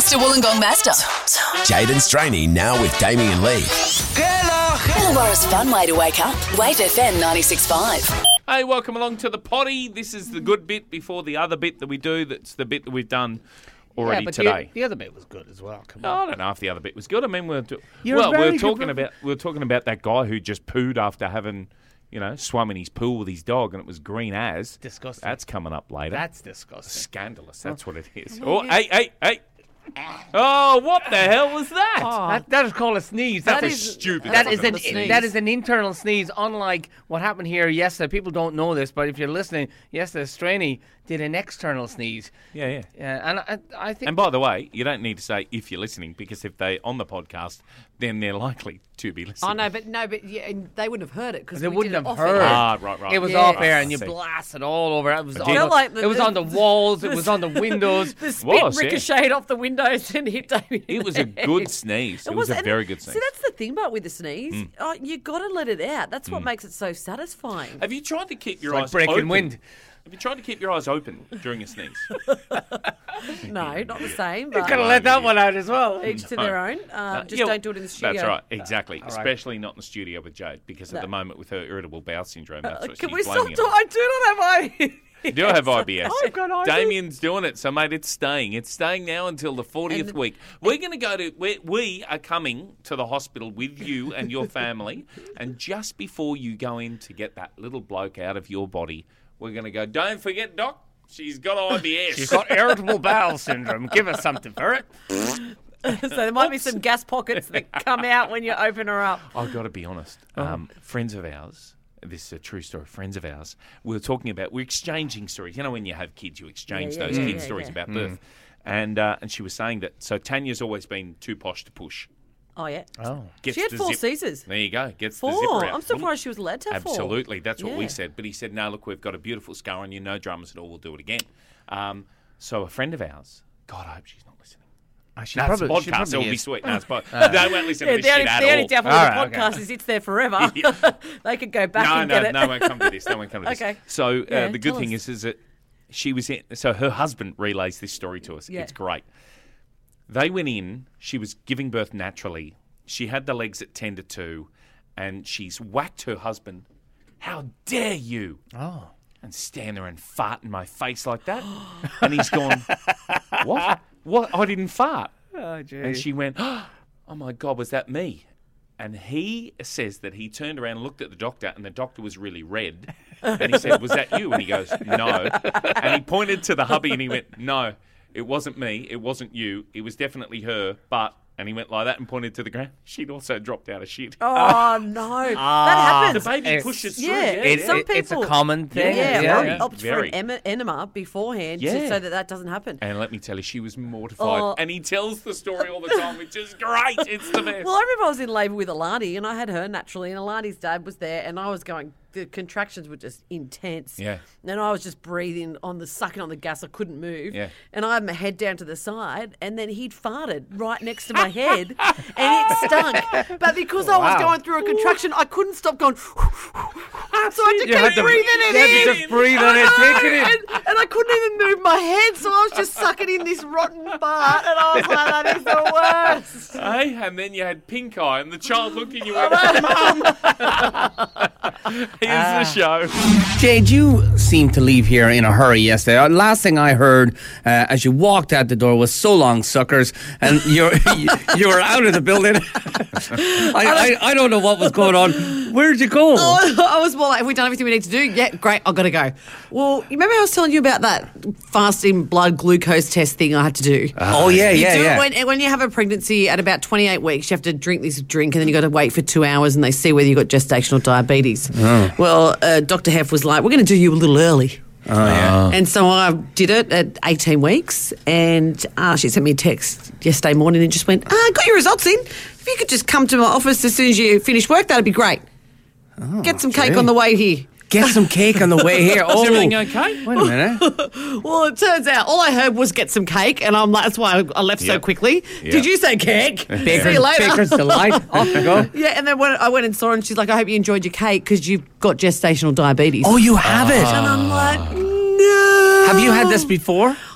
Mr. Wollongong Master. Jayden Straney now with Damien Lee. Illawarra's fun way to wake up. Wave FM 96.5. Hey, welcome along to the potty. This is the good bit before the other bit that we do. That's the bit that we've done already today. The other bit was good as well. Come on. I don't know if the other bit was good. I mean, we were very talking good. about that guy who just pooed after having, swum in his pool with his dog, and it was green as. Disgusting. That's coming up later. That's disgusting. Scandalous. That's what it is. Oh, hey. Oh, what the hell was that? That is called a sneeze. That's stupid. That That's is not an a sneeze. that is an internal sneeze. Unlike what happened here yesterday, people don't know this, but if you're listening, yesterday Straney did an external sneeze. Yeah. And I think. And by the way, you don't need to say if you're listening, because if they're on the podcast, then they're likely to be listening. Oh, but yeah, and they wouldn't have heard it because They we wouldn't did it have off heard. air. Right. It was Yeah. off air, and you See. blasted all over. It was, I on feel the, like the- it was on the walls. It the- was on the windows. The spit Was, yeah. ricocheted off the windows and hit Damien. It was a good sneeze. It was a and very good sneeze. See, that's the thing about with the sneeze. You got to let it out. That's what makes it so satisfying. Have you tried to keep your Like eyes breaking open? wind. Have you tried to keep your eyes open during a sneeze? No, not the same. You But could have let that one out as well. each to their own. Just don't do it in the studio. That's right, exactly. Especially not in the studio with Jade, because at the moment with her irritable bowel syndrome, that's what Can she's we stop? blaming it on. I do not have IBS. You do have IBS. I've got IBS. Damien's doing it, so mate, it's staying. It's staying now until the 40th week. We're going to go to. We are coming to the hospital with you and your family, and just before you go in to get that little bloke out of your body, we're going to go. Don't forget, Doc. She's got IBS. She's got irritable bowel syndrome. Give us something for it. So there might be some gas pockets that come out when you open her up. I've got to be honest. Friends of ours. This is a true story. Friends of ours. We're exchanging stories. You know, when you have kids, you exchange those kids' stories about birth. And she was saying that. So Tanya's always been too posh to push. Oh, yeah. Oh. Gets She had the 4 zip- Caesars. There you go. Gets 4. the zipper out. I'm surprised she was allowed to have 4. Absolutely. That's what we Yeah. said. But he said, no, look, we've got a beautiful scar on you. No dramas at all. We'll do it again. So a friend of ours, God, I hope she's not listening. She No, it's a probably podcast. It'll be is. sweet. No, it's they won't listen to Yeah, this shit at the only all. downfall All of right, the podcast is it's there forever. They could go back and get it. No one come to this. No one come to this. Okay. So Yeah, the good tell thing us. is that she was in. So her husband relays this story to us. Yeah. It's great. They went in. She was giving birth naturally. She had the legs at 10 to 2, and she's whacked her husband. How dare you? Oh. And stand there and fart in my face like that. And he's gone, what? What? I didn't fart. Oh, gee. And she went, oh my God, was that me? And he says that he turned around and looked at the doctor, and the doctor was really red. And he said, was that you? And he goes, no. And he pointed to the hubby and he went, no, it wasn't me. It wasn't you. It was definitely her. But, and he went like that and pointed to the ground. She'd also dropped out of shit. Oh, no. That The happens. baby pushes through. Yeah. Yeah. It's a people- common thing. Yeah, opt for Very. an enema beforehand Yeah. so that doesn't happen. And let me tell you, she was mortified. Oh. And he tells the story all the time, which is great. It's the best. Well, I remember I was in labour with Alani and I had her naturally, and Alani's dad was there, and I was going, the contractions were just intense. Yeah. And I was just breathing sucking on the gas. I couldn't move. Yeah. And I had my head down to the side, and then he'd farted right next to my head, and it stunk. But because I was going through a contraction, I couldn't stop going. So I had to keep breathing it you in. had to just breathe on it, take it in. And I couldn't even move my head, so I was just sucking in this rotten fart, and I was like, that is the worst. Hey, and then you had pink eye, and the child looked at you and went, Mum! Here's the show. Jade, you seemed to leave here in a hurry yesterday. Last thing I heard as you walked out the door was "So long, suckers," and you were out of the building. I don't know what was going on. Where'd you go? I was more like, have we done everything we need to do? Yeah, great, I've got to go. Well, you remember I was telling you about that fasting blood glucose test thing I had to do? Oh, yeah. You do it when you have a pregnancy at about 28 weeks, you have to drink this drink, and then you got to wait for 2 hours, and they see whether you've got gestational diabetes. Oh. Well, Dr. Heff was like, we're going to do you a little early. Oh, yeah. And so I did it at 18 weeks, and she sent me a text yesterday morning and just went, got your results in. If you could just come to my office as soon as you finish work, that'd be great. Get some cake on the way here. Get some cake on the way here. Is everything okay? Wait a minute. Well, it turns out all I heard was get some cake, and I'm like, that's why I left so Yep. quickly. Yep. Did you say cake? See you later. Baker's Delight. Off you go. Yeah, and then when I went and saw her, and she's like, I hope you enjoyed your cake because you've got gestational diabetes. Oh, you have it. And I'm like, no. Have you had this before?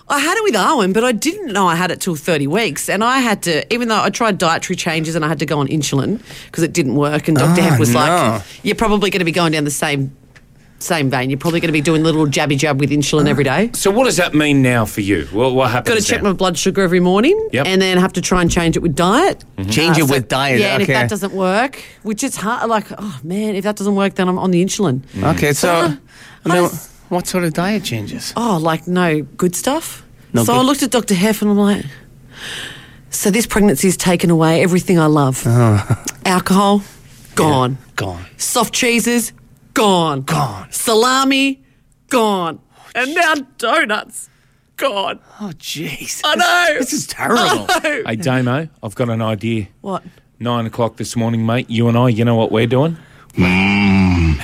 I had it with Owen, but I didn't know I had it till 30 weeks. And I had to, even though I tried dietary changes and I had to go on insulin because it didn't work. And Dr. Heff was like, you're probably going to be going down the same vein. You're probably going to be doing a little jabby jab with insulin every day. So what does that mean now for you? What happens? Got to check now? my blood sugar every morning, Yep. and then have to try and change it with diet. Change it with diet. Yeah, and if okay. that doesn't work, which is hard, like, oh man, if that doesn't work, then I'm on the insulin. Okay, so how now, does- what sort of diet changes? Oh, like no good stuff. No so good- I looked at Dr. Heff and I'm like, so this pregnancy's taken away everything I love. Alcohol, gone. Yeah, gone. Soft cheeses, gone. Gone. Salami, gone. And now donuts, gone. Oh, jeez. I know. This is terrible. I know. Hey, Damo, I've got an idea. What? 9 o'clock this morning, mate. You and I, you know what we're doing? Can't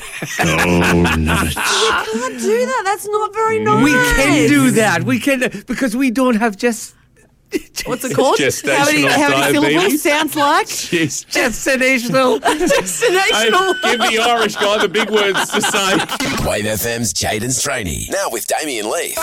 do that. That's not very nice. We can do that. We can, because we don't have just What's it called? Gestational how many syllables diabetes. sounds like? Jeez. gestational. Destinational. Give the Irish guy the big words to say. Wave FM's Jade and Straney. Now with Damien Leith.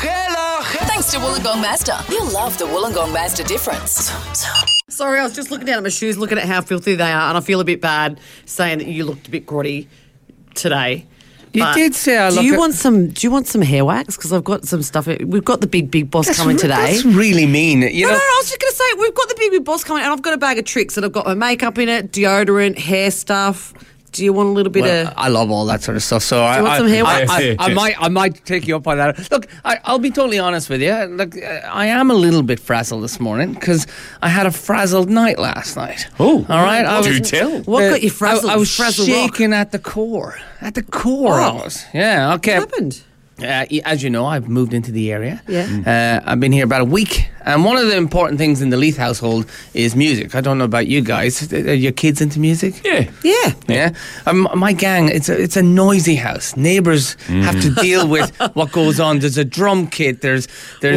Thanks to Wollongong Mazda. You'll love the Wollongong Mazda difference. Sorry, I was just looking down at my shoes, looking at how filthy they are, and I feel a bit bad saying that you looked a bit grotty today. You But did say I do look you at- want some? Do you want some hair wax? Because I've got some stuff. We've got the big boss coming today. That's really mean. You No, know, I was just going to say, we've got the big boss coming, and I've got a bag of tricks, and I've got my makeup in it, deodorant, hair stuff. Do you want a little bit well, of? I love all that sort of stuff. So you want some hair wax? I might take you up on that. Look, I'll be totally honest with you. Look, I am a little bit frazzled this morning because I had a frazzled night last night. Oh, all right. I do was, tell. What got you frazzled? I was Frazzle rock? shaking at the core. At the core, I was. Yeah. Okay. What happened? As you know, I've moved into the area. Yeah. I've been here about a week. And one of the important things in the Leith household is music. I don't know about you guys. Are your kids into music? Yeah. Yeah. Yeah. My gang, it's a noisy house. Neighbours have to deal with what goes on. There's a drum kit, there's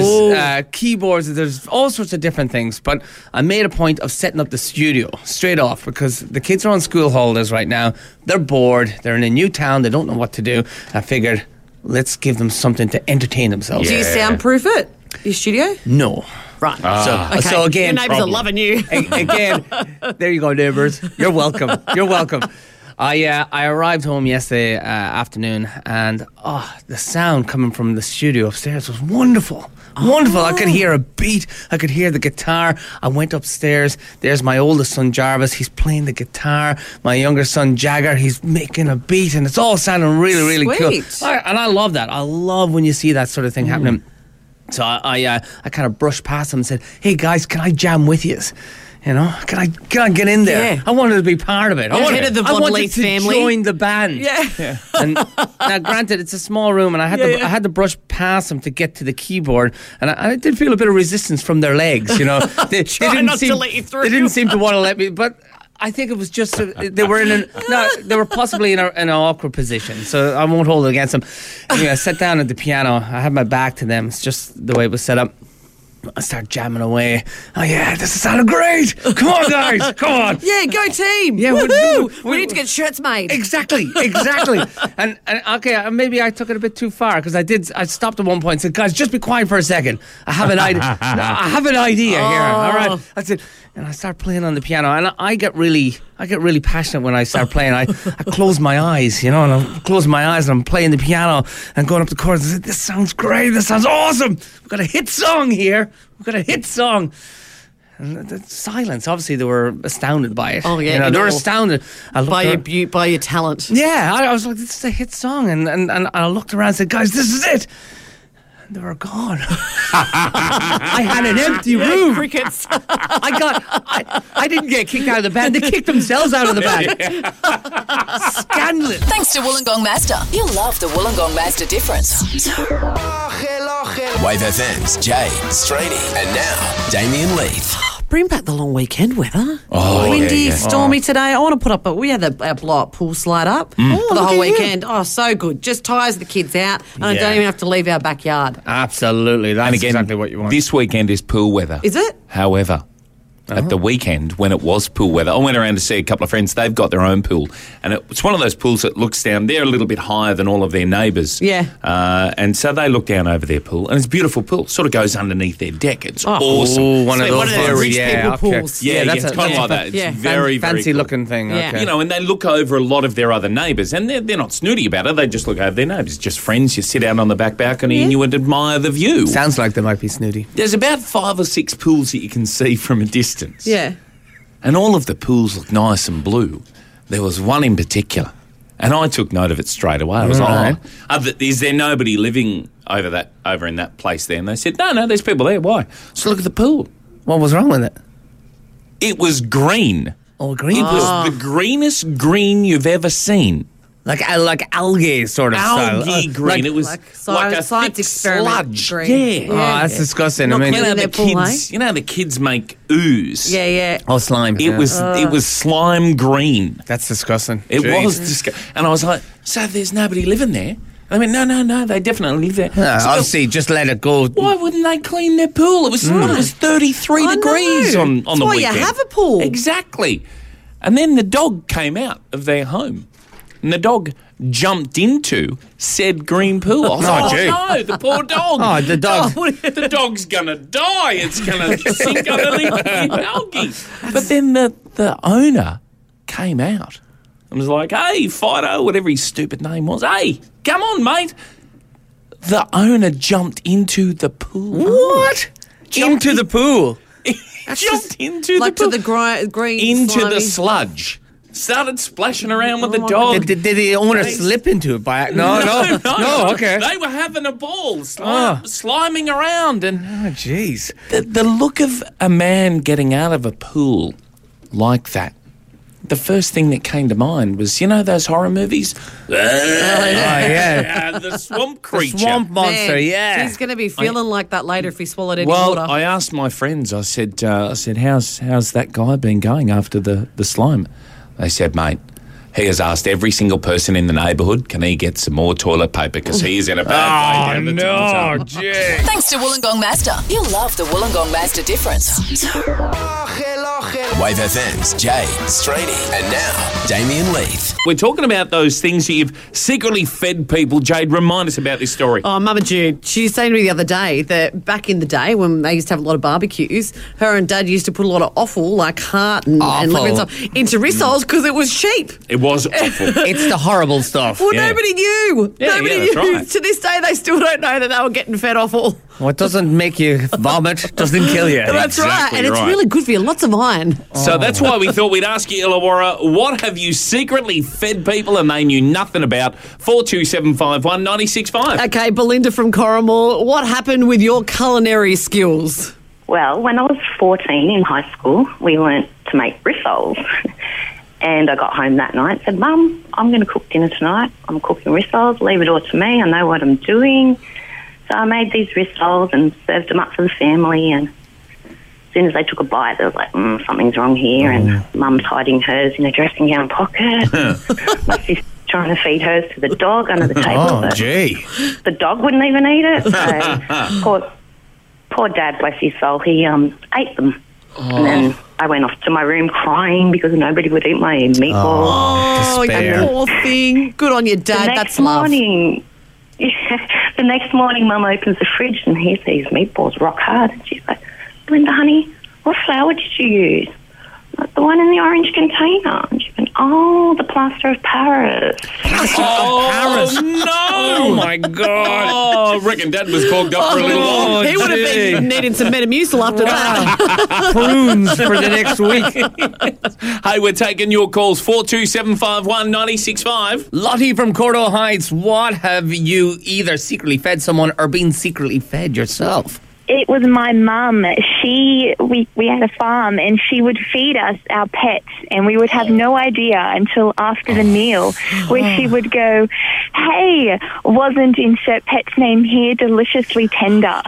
keyboards, there's all sorts of different things. But I made a point of setting up the studio straight off because the kids are on school holidays right now. They're bored. They're in a new town. They don't know what to do. I figured, let's give them something to entertain themselves. Do you soundproof it? Your studio? No. Right. So again, your neighbours are loving you. Again, there you go, neighbours. You're welcome. You're welcome. I arrived home yesterday afternoon, and the sound coming from the studio upstairs was wonderful. Wonderful. I could hear a beat. I could hear the guitar. I went upstairs. There's my oldest son, Jarvis. He's playing the guitar. My younger son, Jagger, he's making a beat, and it's all sounding really, really cool. Sweet. And I love that. I love when you see that sort of thing happening. So I kind of brushed past them and said, "Hey guys, can I jam with you? You know, can I get in there? Yeah. I wanted to be part of it. I Head of the Von wanted Leith to family. join the band. Yeah. And now, granted, it's a small room, and I had to brush past them to get to the keyboard, and I did feel a bit of resistance from their legs. You know, they Try not to let you through. They didn't seem to want to let me, but. I think it was just they were possibly in an awkward position, so I won't hold it against them. Anyway, I sat down at the piano. I had my back to them. It's just the way it was set up. I start jamming away. Oh yeah, this is sounding great. Come on, guys, come on. Yeah, go team. Yeah, we need to get shirts made. Exactly. and okay, maybe I took it a bit too far because I stopped at one point and said, guys, just be quiet for a second. I have an idea. I have an idea here. All right. I said, and I start playing on the piano, and I get really passionate when I start playing. I close my eyes, you know, and I'm closing my eyes and I'm playing the piano and going up the chords. I said, this sounds great. This sounds awesome. We've got a hit song here. We've got a hit song. And the silence. Obviously, they were astounded by it. Oh, yeah, you know, you they were know, astounded. I looked By at- your beauty, by your talent. yeah, I was like, this is a hit song. And I looked around and said, guys, this is it. And they were gone. I had an empty room. Crickets. I didn't get kicked out of the band. They kicked themselves out of the band. Scandalous. Thanks to Wollongong Mazda. You'll love the Wollongong Mazda difference. Wave FM's Jade, Straney, and now Damien Leith. Bring back the long weekend weather. Oh, Windy, yeah. stormy today. I want to put up we had our blow-up pool slide up for the whole weekend. Oh, so good. Just tires the kids out, and I don't even have to leave our backyard. Absolutely. That's And again, exactly what you want. this weekend is pool weather. Is it? However, at the weekend when it was pool weather. I went around to see a couple of friends. They've got their own pool. And it's one of those pools that looks down. They're a little bit higher than all of their neighbours. Yeah. And so they look down over their pool. And it's a beautiful pool. Sort of goes underneath their deck. It's awesome. Oh, one of One those of those rich very- people okay. pools. Yeah, that's it's kind of like that. It's Yeah. very, very fancy cool. looking thing. Yeah. Okay. You know, and they look over a lot of their other neighbours, and they're not snooty about it. They just look over their neighbours. Just friends. You sit out on the back balcony and you would admire the view. Sounds like they might be snooty. There's about 5 or 6 pools that you can see from a distance. Yeah. And all of the pools look nice and blue. There was one in particular, and I took note of it straight away. I was Right. like, is there nobody living over in that place there? And they said, no, there's people there. Why? So look at the pool. What was wrong with it? It was green. Oh, green. It was the greenest green you've ever seen. Like algae sort of Algae style. green. It was like like a science thick experiment sludge. green. Yeah. Oh, that's disgusting. Not I mean, clean. You know, Their the pool, kids. You know the kids make ooze. Yeah. oh, slime. It was slime green. That's disgusting. It Jeez. was disgusting. And I was like, so there's nobody living there? I mean, no, they definitely live there. Yeah, So obviously, just let it go. why wouldn't they clean their pool? It was 33 I degrees know. on That's the why you weekend. have a pool. Exactly. And then the dog came out of their home. And the dog jumped into said green pool. I was Oh, like, gee. no, the poor dog. Oh, the dog. The dog's going to die. It's going to sink underneath the algae. But then the owner came out and was like, hey, Fido, whatever his stupid name was, hey, come on, mate. The owner jumped into the pool. What? Into the pool. Jumped into Like the pool. to the green. Into the slimy- sludge. Started splashing around with the dog. Did the owner slip into it by No, okay. They were having a ball, sliming around. And Oh, jeez. the look of a man getting out of a pool like that, the first thing that came to mind was, you know those horror movies? Oh, yeah. The swamp creature. Swamp monster, Man, yeah. He's going to be feeling like that later if he swallowed any Well, water. I asked my friends, I said, how's that guy been going after the slime? They said, mate, he has asked every single person in the neighbourhood, can he get some more toilet paper because he is in a bad way down the Toonza. gee. Thanks to Wollongong Mazda. You'll love the Wollongong Mazda difference. Wave FM's Jay, Straney, and now Damien Leith. We're talking about those things that you've secretly fed people. Jade, remind us about this story. Oh, Mama Jude, she was saying to me the other day that back in the day when they used to have a lot of barbecues, her and Dad used to put a lot of offal, like heart and liver and stuff, into rissoles because it was cheap. It was awful. It's the horrible stuff. Well, Yeah. nobody knew. Yeah, Nobody yeah, knew. that's right. To this day, they still don't know that they were getting fed offal. What doesn't make you vomit doesn't kill you. That's right. Exactly And it's right. really good for you. Lots of iron. So that's why we thought we'd ask you, Illawarra, what have you secretly fed people and they knew nothing about? 42751 965. Okay, Belinda from Corrimal, what happened with your culinary skills? Well, when I was 14 in high school, we learnt to make rissoles. And I got home that night and said, Mum, I'm going to cook dinner tonight. I'm cooking rissoles. Leave it all to me. I know what I'm doing. So I made these rissoles and served them up for the family. And as soon as they took a bite, they was like, something's wrong here. And Mum's hiding hers in a dressing gown pocket. My sister's trying to feed hers to the dog under the table. Oh, but gee. the dog wouldn't even eat it. So poor Dad, bless his soul, he ate them. And then I went off to my room crying because nobody would eat my meatballs. Oh, Despair. you poor thing. Good on you, Dad. The That's next love. morning, the next morning, Mum opens the fridge and here's these meatballs rock hard. And she's like, Belinda, honey, what flour did you use? I'm like, the one in the orange container. And she went, oh, the plaster of Paris. Oh, no. Oh, my God. Oh, I reckon Dad was clogged up for a little while. He would have been needing some Metamucil after that. Prunes for the next week. Hey, we're taking your calls, 42751 965. Lottie from Cordo Heights, what have you either secretly fed someone or been secretly fed yourself? It was my mum. We had a farm and she would feed us our pets and we would have no idea until after the meal where she would go, hey, wasn't insert pet's name here deliciously tender?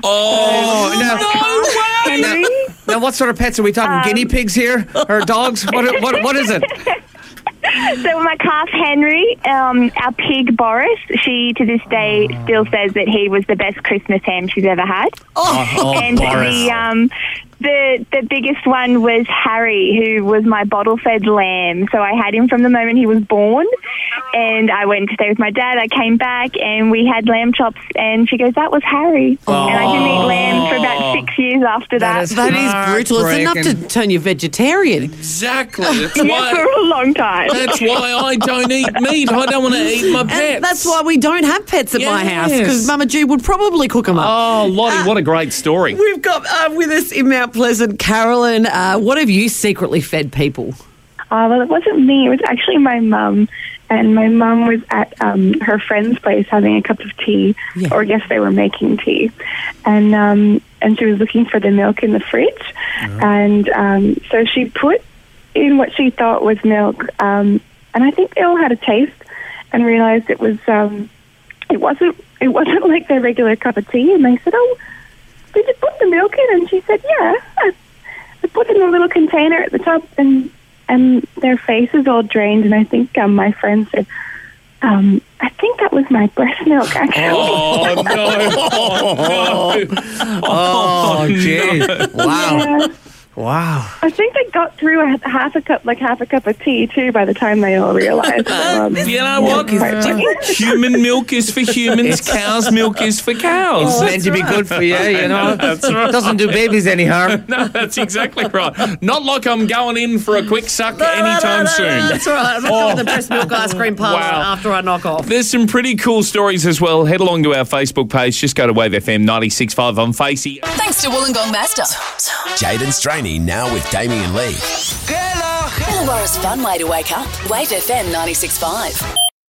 Oh, Henry? Now, what sort of pets are we talking? Guinea pigs here or dogs? What is it? So my calf Henry, our pig Boris, she to this day still says that he was the best Christmas ham she's ever had. And Boris. The biggest one was Harry, who was my bottle-fed lamb. So I had him from the moment he was born, and I went to stay with my dad. I came back, and we had lamb chops, and she goes, "That was Harry." And I didn't eat lamb for about 6 years after that. That is brutal. It's enough to turn you vegetarian. Exactly. That's Yeah, why. for a long time. That's why I don't eat meat. I don't want to eat my pets. And that's why we don't have pets at my house, Yes. because Mama G would probably cook them up. Oh, Lottie, what a great story. We've got with us in Mount Pleasant, Carolyn. What have you secretly fed people? Well, it wasn't me. It was actually my mum. And my mum was at her friend's place having a cup of tea, or I guess they were making tea. And she was looking for the milk in the fridge. And so she put in what she thought was milk. And I think they all had a taste and realized it wasn't like their regular cup of tea. And they said, "Oh, did you put the milk in?" And she said, "Yeah, I put it in a little container at the top." And their faces all drained, and I think my friend said, "I think that was my breast milk, actually." Oh, no. Oh, jeez. Wow. Yeah. Wow. I think they got through half a cup of tea too by the time they all realized. You know what? Human milk is for humans. Cow's milk is for cows. It's meant to be good for you, you know. That's right. Doesn't do babies any harm. No, that's exactly right. Not like I'm going in for a quick suck anytime soon. That's all right. I'm going to the breast milk ice cream parlour after I knock off. There's some pretty cool stories as well. Head along to our Facebook page. Just go to Wave FM 96.5 on Facey. Thanks to Wollongong Master. Jade and Straney now with Damien Lee. Illawarra's fun way to wake up. Wave FM 96.5.